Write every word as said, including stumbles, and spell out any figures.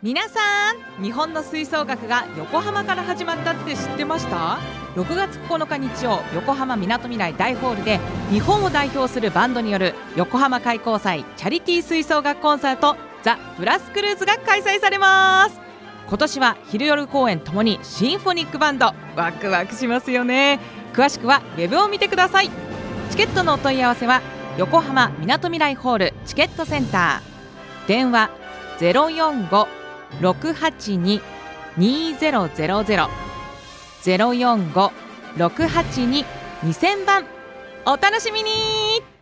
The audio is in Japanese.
皆さん、日本の吹奏楽が横浜から始まったって知ってました？ろくがつここのか日曜、横浜みなとみらい大ホールで日本を代表するバンドによる横浜開港祭チャリティー吹奏楽コンサートザ・ブラスクルーズが開催されます。今年は昼夜公演ともにシンフォニックバンド、ワクワクしますよね。詳しくはウェブを見てください。チケットのお問い合わせは横浜みなとみらいホールチケットセンター、電話 ゼロよんご ろくはちに にゼロゼロゼロ ゼロよんご ろくはちに にせんばん。お楽しみに。